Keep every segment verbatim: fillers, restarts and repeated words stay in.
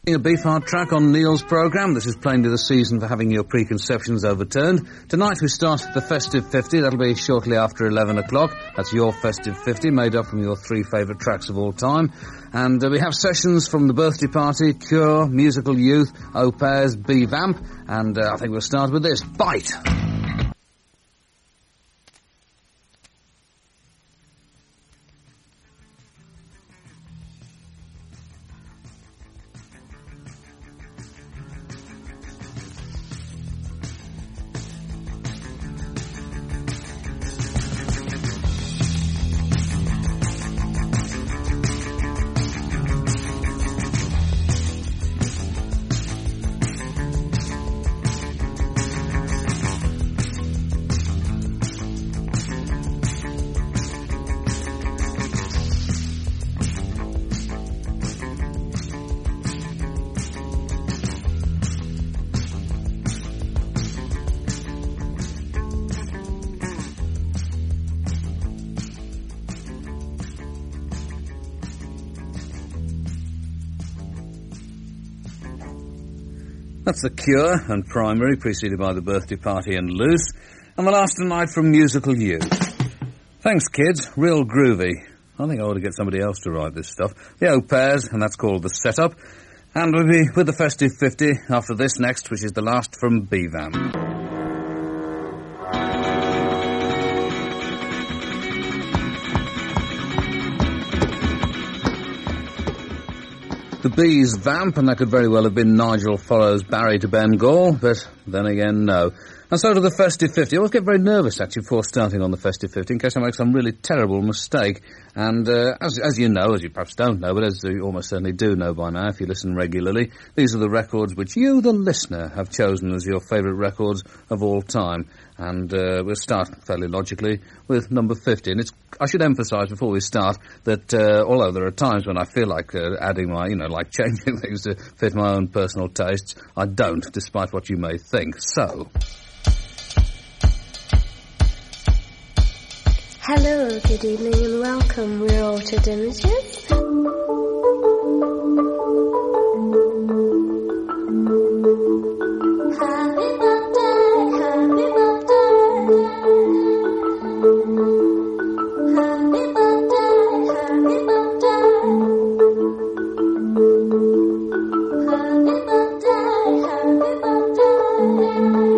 A Beefheart track on Neil's programme. This is plainly the season for having your preconceptions overturned. Tonight we start the Festive fifty. That'll be shortly after eleven o'clock. That's your Festive fifty, made up from your three favourite tracks of all time. And uh, we have sessions from The Birthday Party, Cure, Musical Youth, Au Pairs, B-Vamp. And uh, I think we'll start with this. Bite! That's The Cure and Primary, preceded by The Birthday Party and Loose. And the last tonight from Musical Youth. Thanks, kids. Real groovy. I think I ought to get somebody else to write this stuff. The Au Pairs, and that's called The Setup. And we'll be with the Festive fifty after this next, which is the last from B-Vamp. The Bees Vamp, and that could very well have been Nigel follows Barry to Bengal, but then again, no. And so to the Festive fifty. I always get very nervous, actually, before starting on the Festive fifty, in case I make some really terrible mistake. And uh, as, as you know, as you perhaps don't know, but as you almost certainly do know by now, if you listen regularly, these are the records which you, the listener, have chosen as your favourite records of all time. And uh, we'll start fairly logically with number fifty. And it's, I should emphasise before we start that uh, although there are times when I feel like uh, adding my, you know, like changing things to fit my own personal tastes, I don't, despite what you may think. So... Hello, good evening and welcome. We're Altered Images. Happy birthday, happy birthday. Happy birthday, happy birthday. Happy birthday, happy birthday.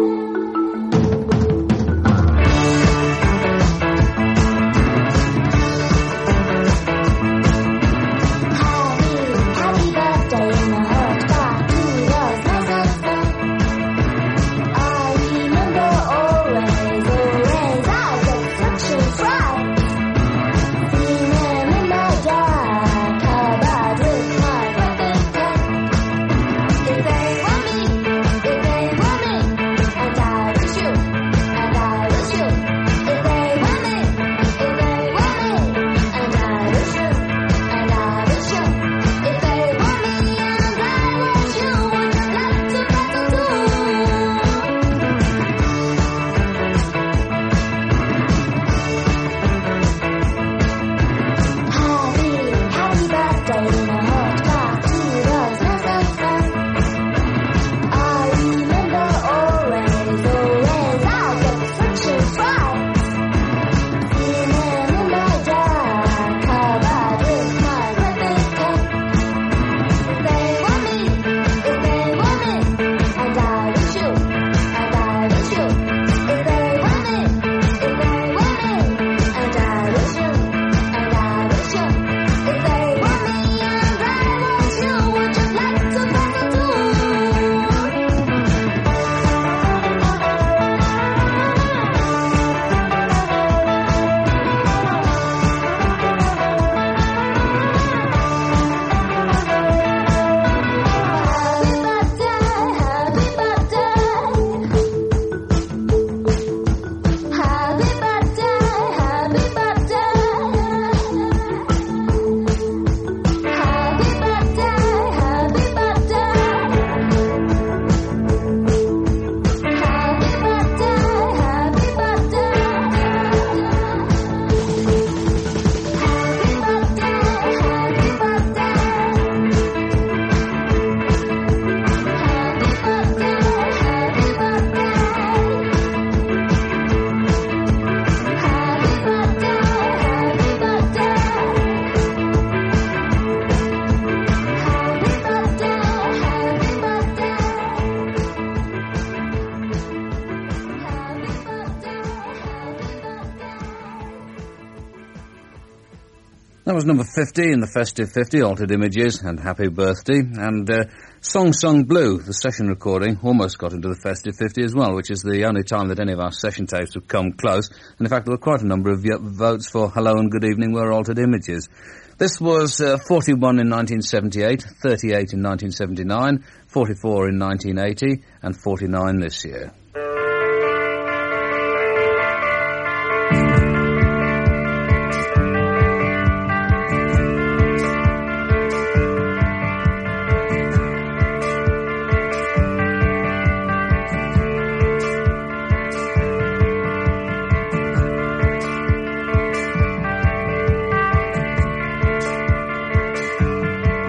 That was number fifty in the Festive fifty, Altered Images and Happy Birthday. And uh, Song Sung Blue, the session recording, almost got into the Festive fifty as well, which is the only time that any of our session tapes have come close. And in fact, there were quite a number of votes for Hello and Good Evening Were Altered Images. This was uh, forty-one in nineteen seventy-eight, thirty-eight in nineteen seventy-nine, forty-four in nineteen eighty, and forty-nine this year.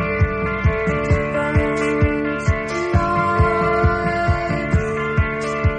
Life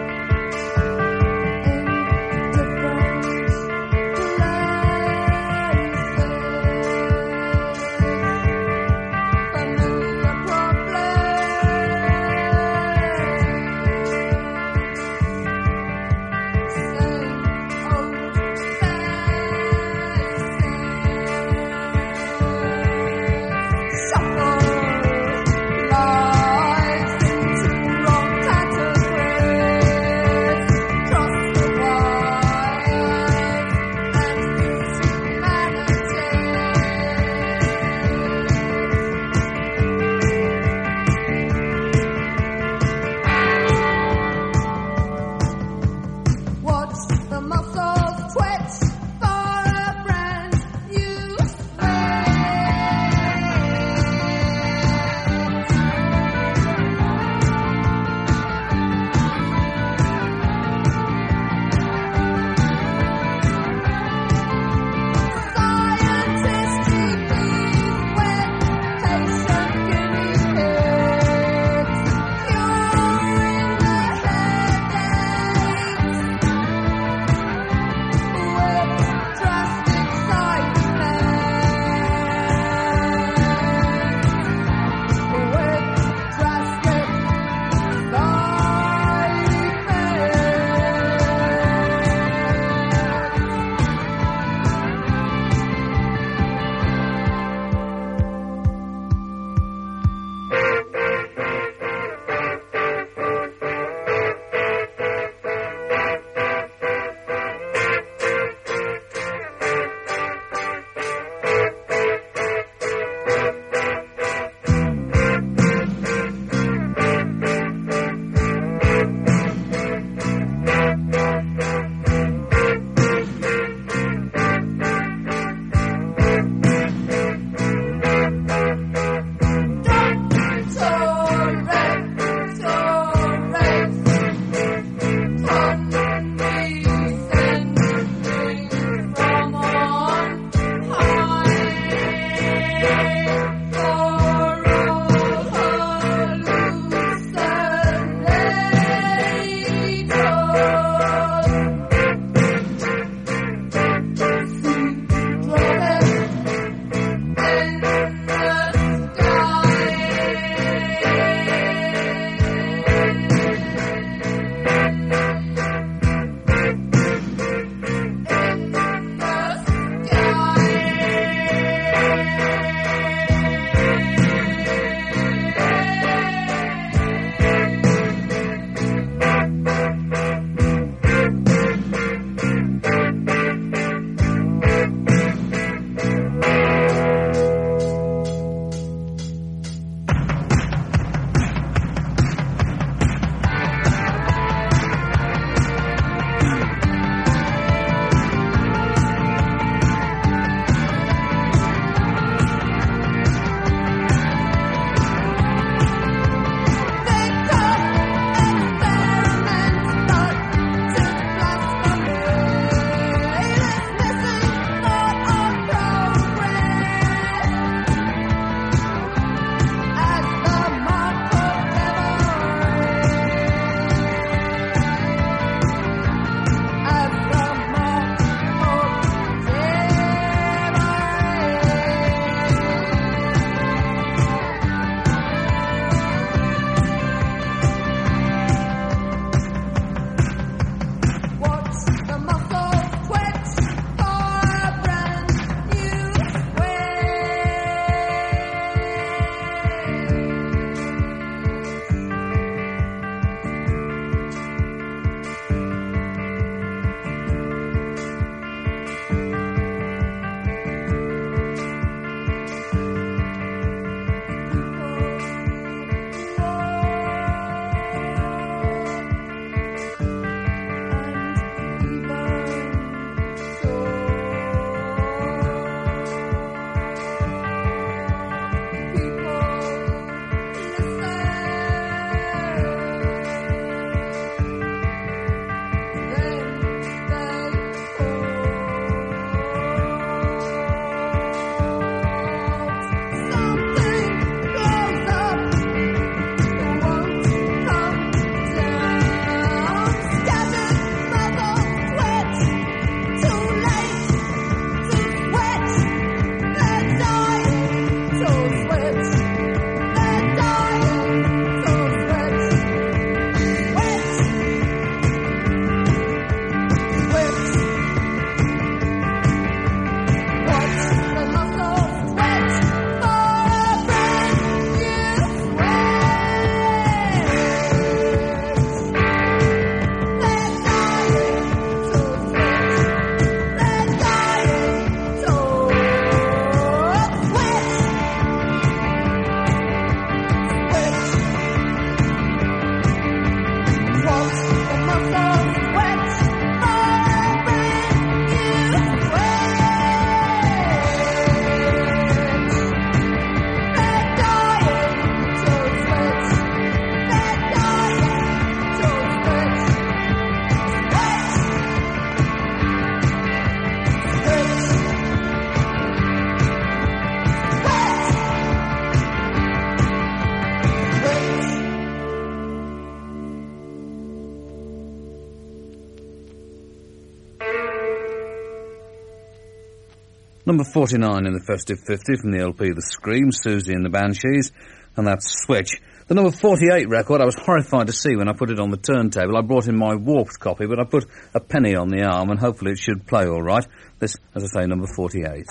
Number forty-nine in the Festive fifty from the L P The Scream, Susie and the Banshees, and that's Switch. The number forty-eight record I was horrified to see when I put it on the turntable. I brought in my warped copy, but I put a penny on the arm, and hopefully it should play all right. This, as I say, number forty-eight.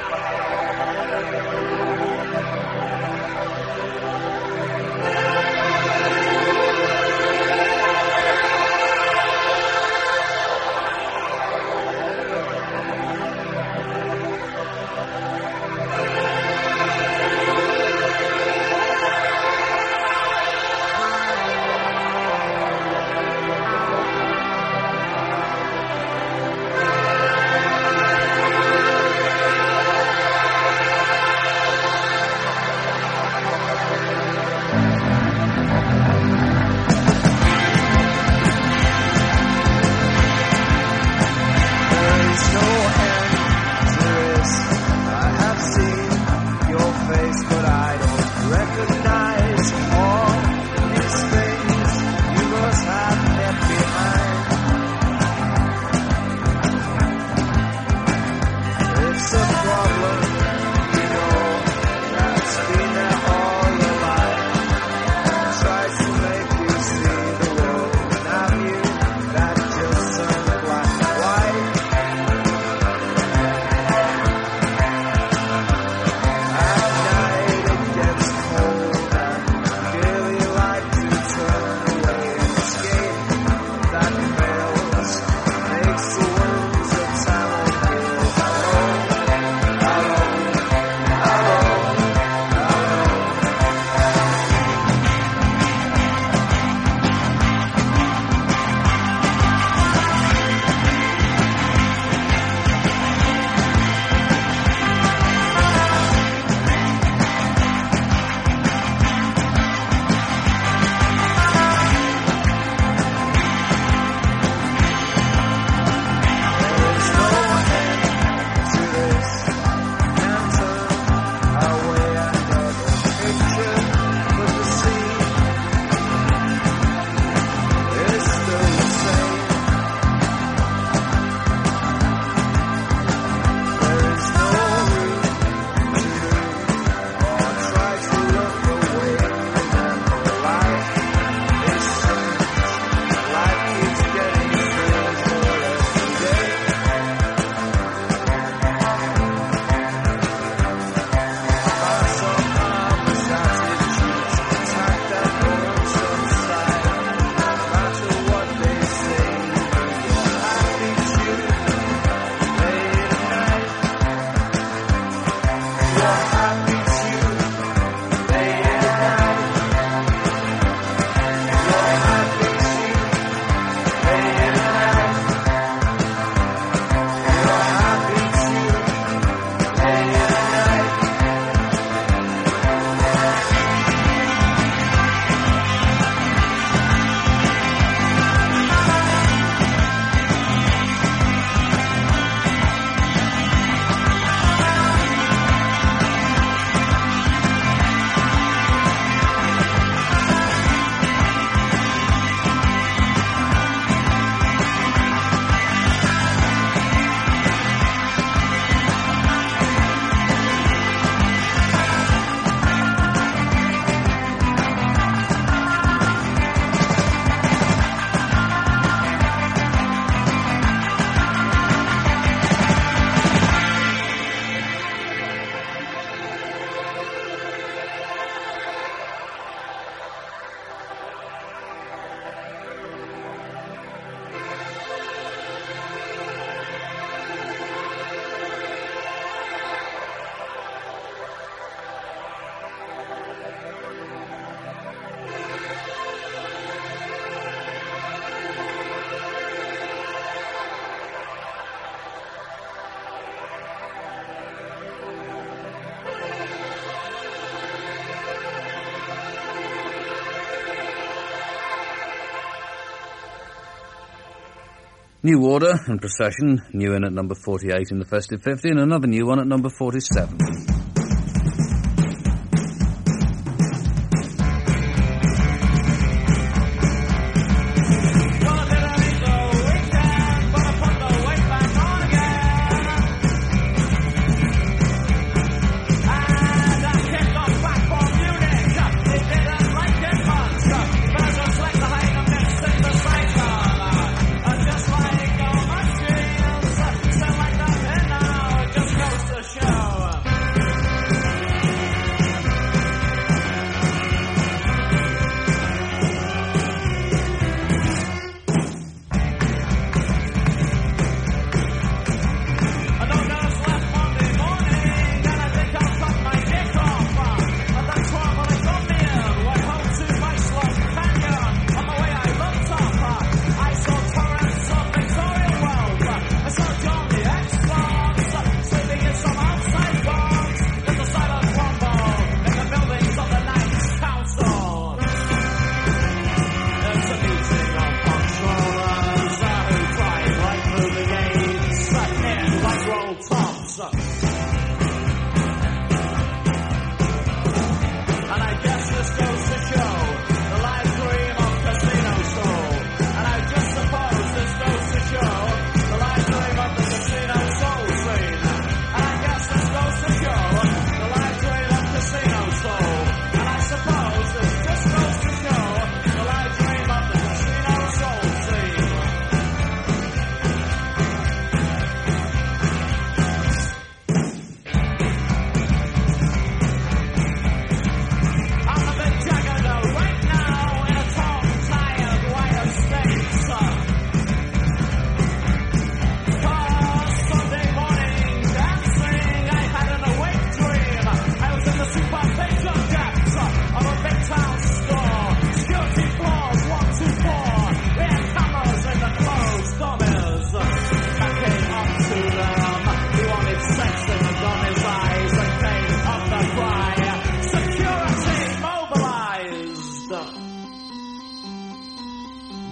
New Order and Procession, new in at number forty-eight in the Festive fifty, and another new one at number forty-seven.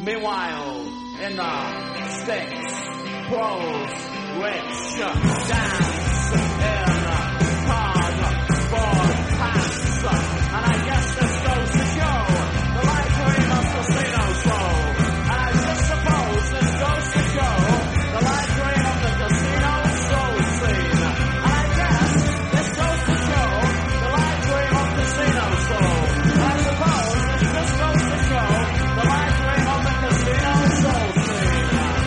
Meanwhile, in the States, pros, rich, dance in cars, Ford, pants, and I guess this goes to show the light green of casino soul. And I just suppose this goes to show the light green of the casino soul scene. And I guess this goes to show the light green of casino soul. And I suppose this just goes to show the light green of the casino soul scene.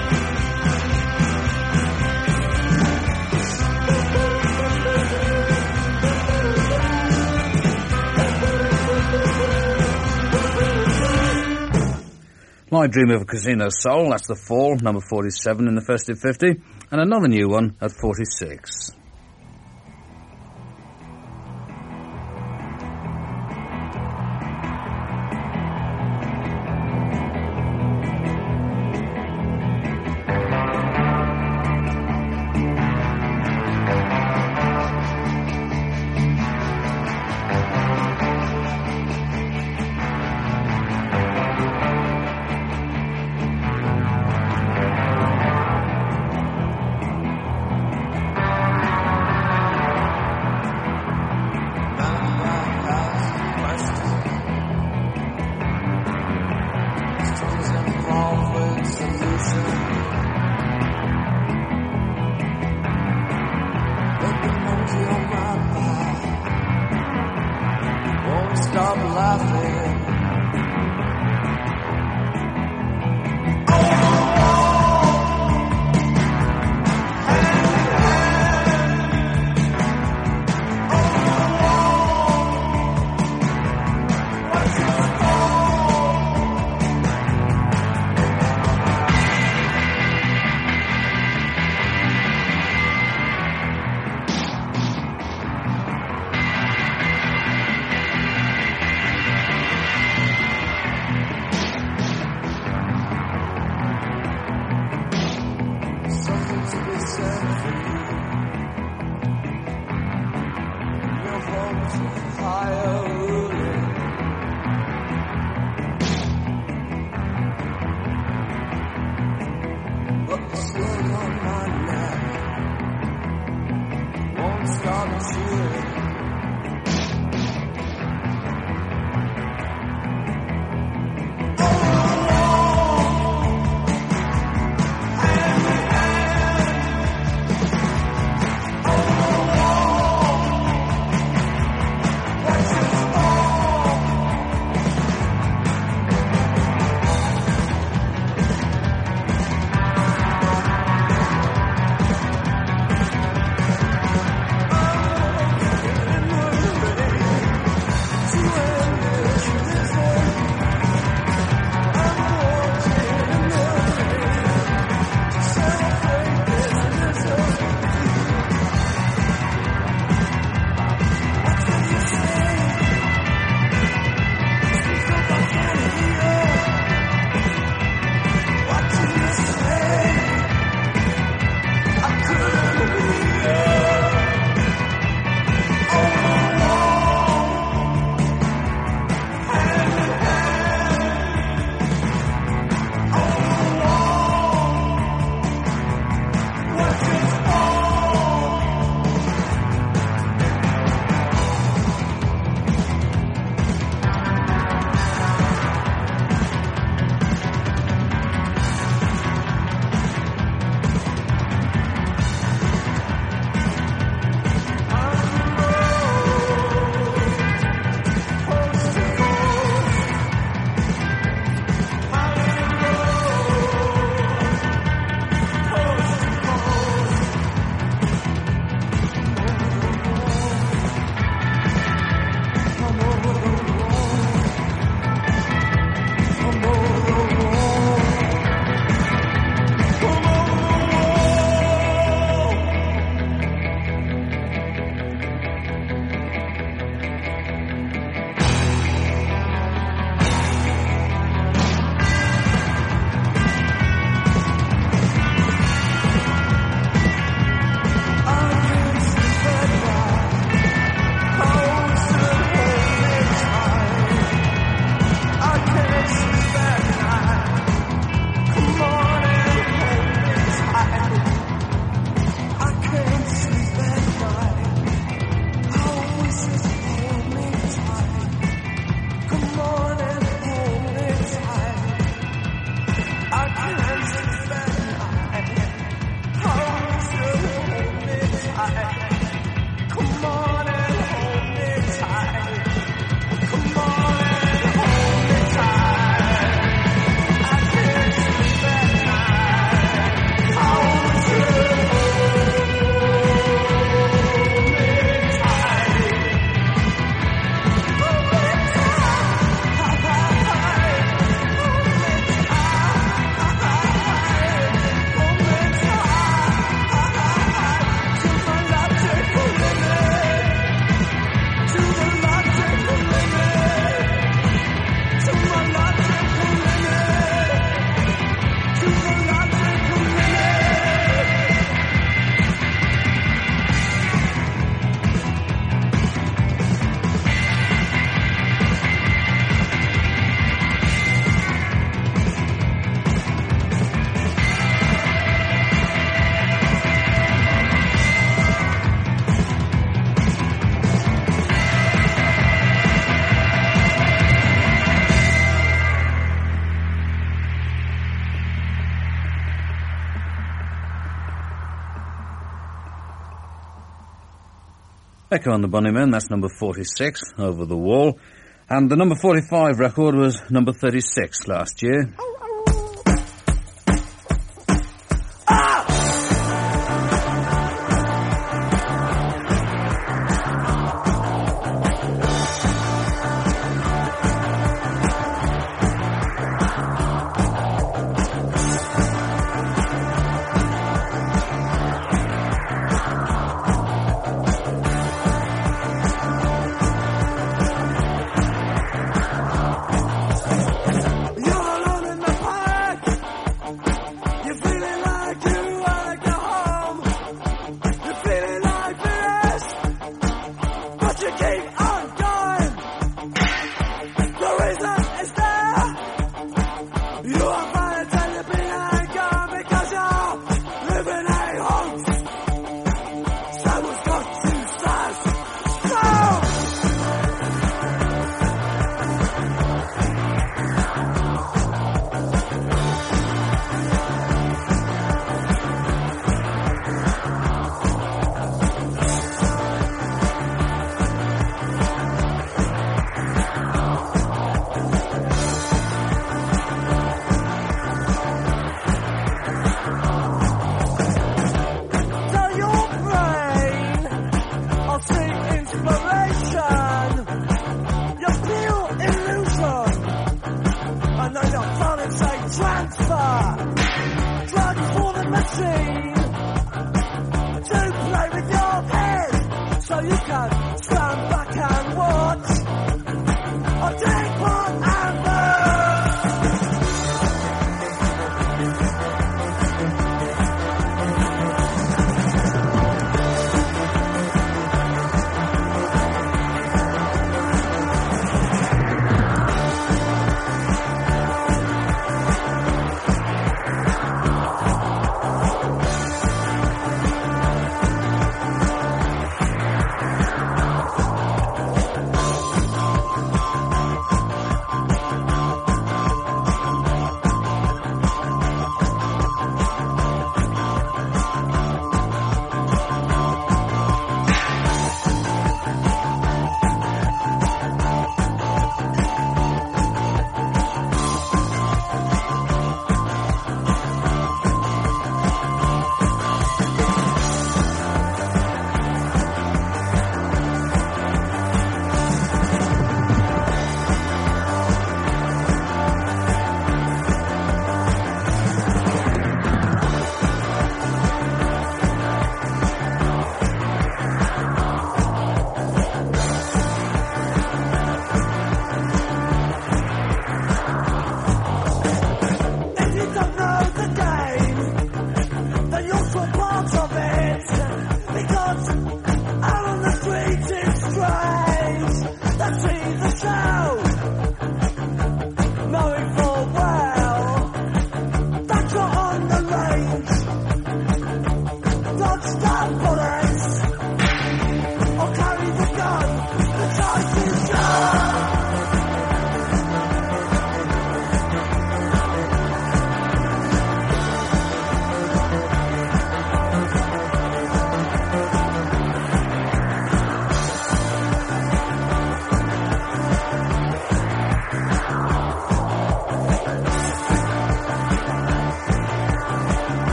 My Dream of a Casino Soul, that's The Fall, number forty-seven in the Festive fifty, and another new one at forty-six. Stop laughing. Echo and the Bunnymen, that's number forty-six, Over the Wall. And the number forty-five record was number thirty-six last year.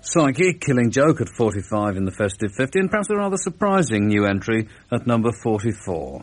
Psyche, Killing Joke at forty-five in the Festive fifty, and perhaps a rather surprising new entry at number forty-four.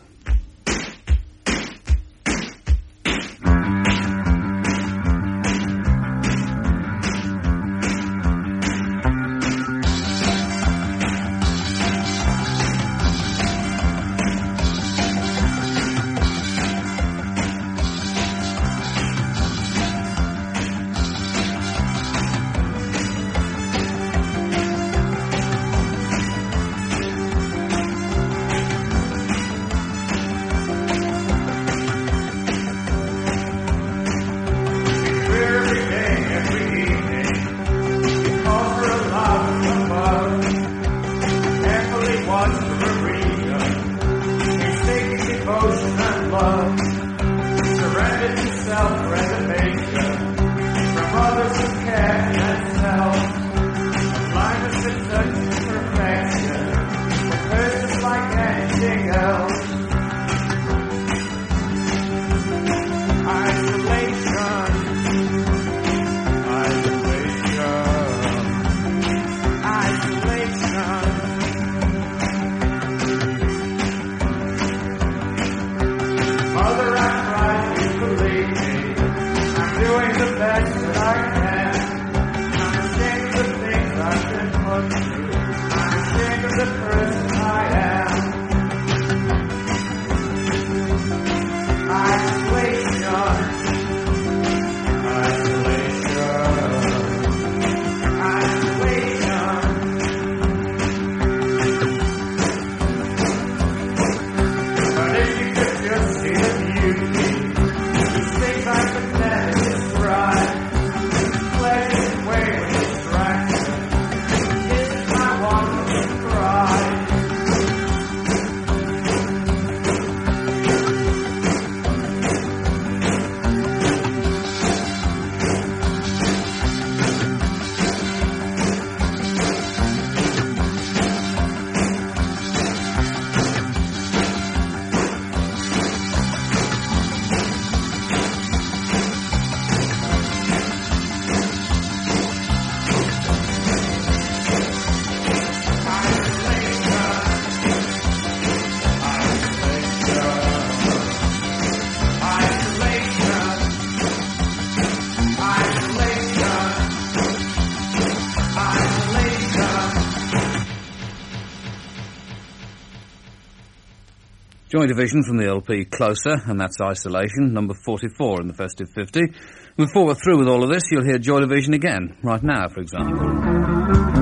Joy Division from the L P Closer, and that's Isolation, number forty-four in the Festive fifty. Before we're through with all of this, you'll hear Joy Division again, right now, for example.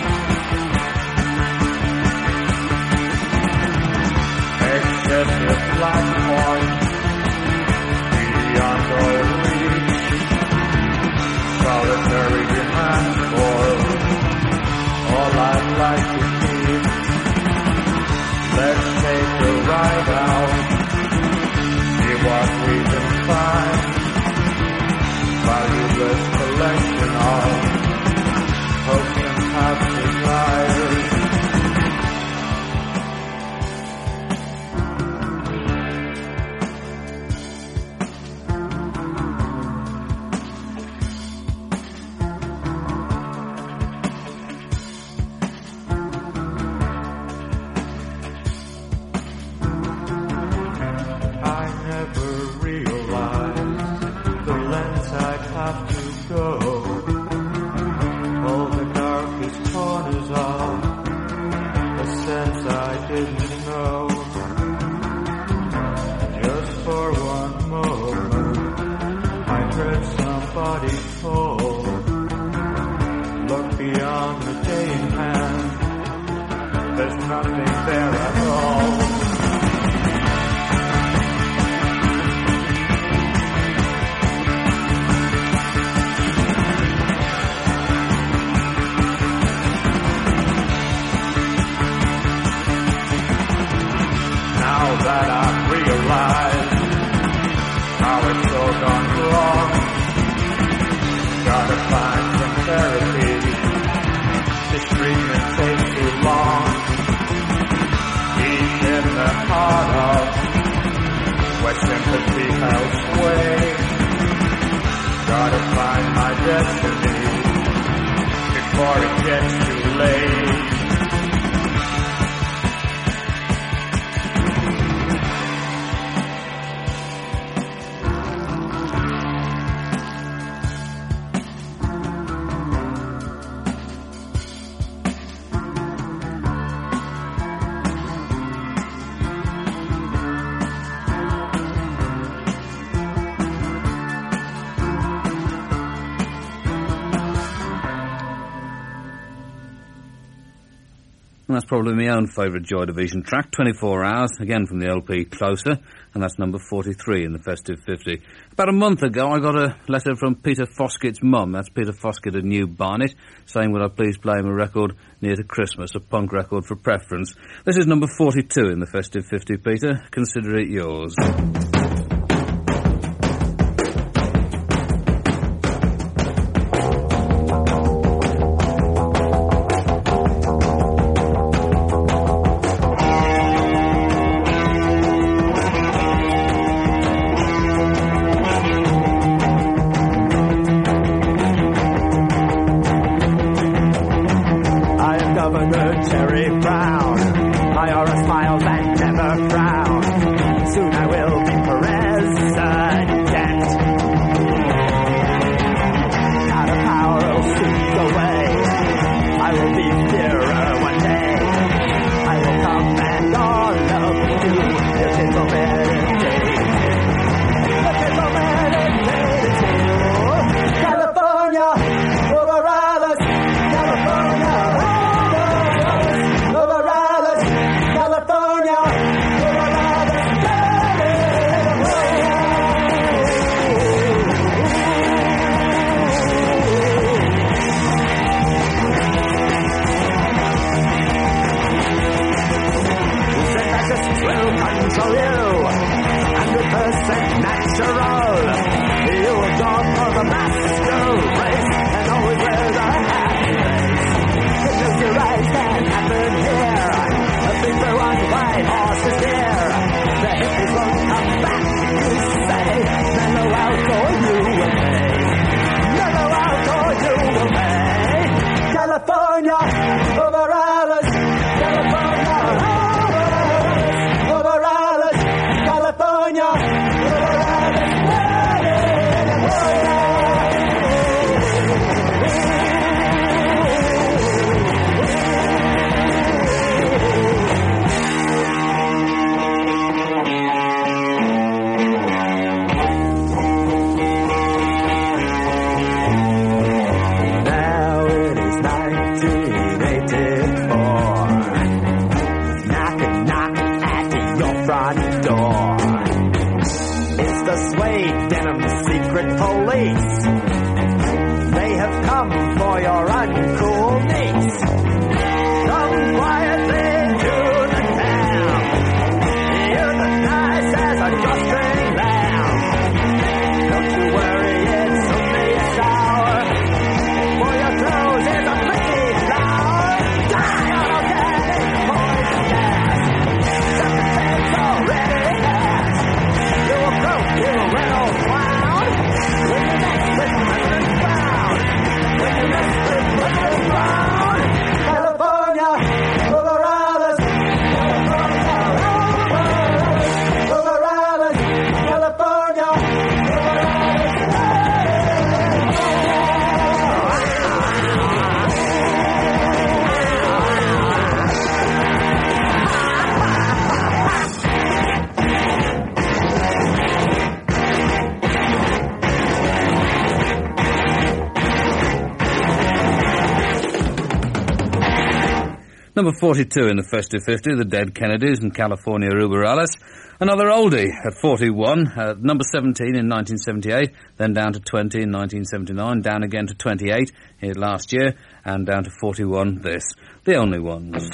Excessive all I'd like to keep. Let's take a ride out, see what we can find. Valueless collection of hopes and half desires. That's probably my own favourite Joy Division track, twenty-four hours, again from the L P Closer, and that's number forty-three in the Festive fifty. About a month ago, I got a letter from Peter Foskett's mum, that's Peter Foskett of New Barnet, saying would I please play him a record near to Christmas, a punk record for preference. This is number forty-two in the Festive fifty, Peter. Consider it yours. police. They have come for your uncool niece. Number forty-two in the Festive fifty, the Dead Kennedys and California Ruberales. Another oldie at forty-one, uh, number seventeen in nineteen seventy-eight, then down to twenty in nineteen seventy-nine, down again to twenty-eight here last year, and down to forty-one this. The Only Ones.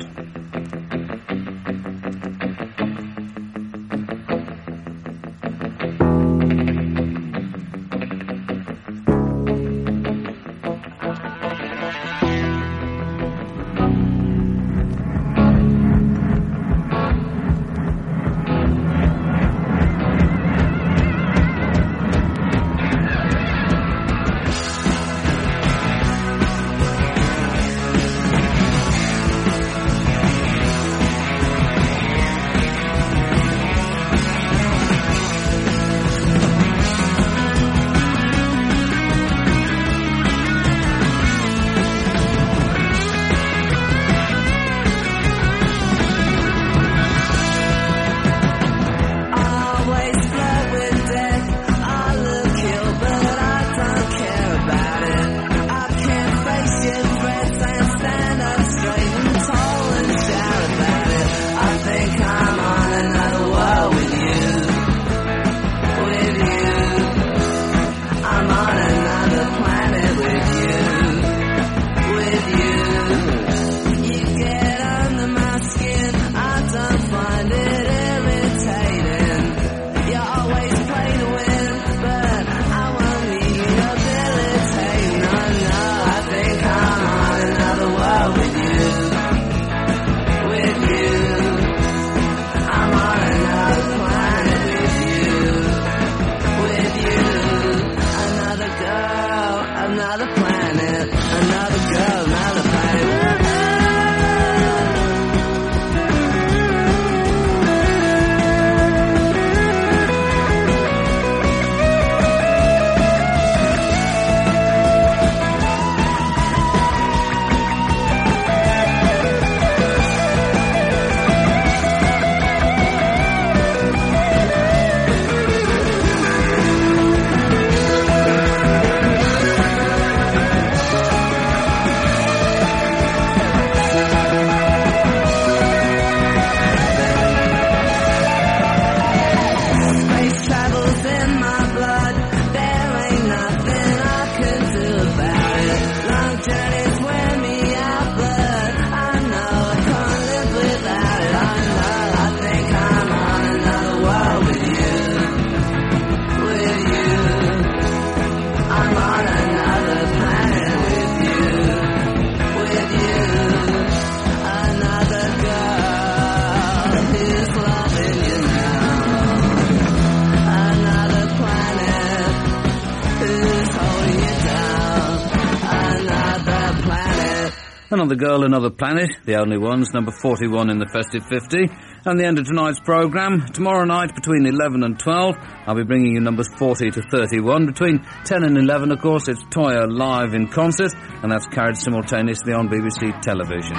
Another Girl, Another Planet, The Only Ones, number forty-one in the Festive fifty. And the end of tonight's programme. Tomorrow night between eleven and twelve, I'll be bringing you numbers forty to thirty-one. Between ten and eleven, of course, it's Toyah live in concert, and that's carried simultaneously on B B C television.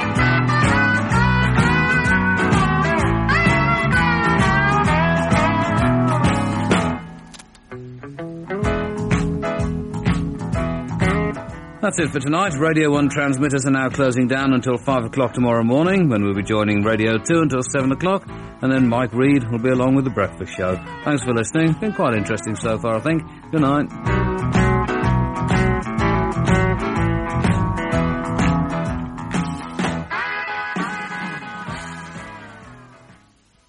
That's it for tonight. Radio one transmitters are now closing down until five o'clock tomorrow morning, when we'll be joining Radio two until seven o'clock, and then Mike Reed will be along with The Breakfast Show. Thanks for listening. Been quite interesting so far, I think. Good night.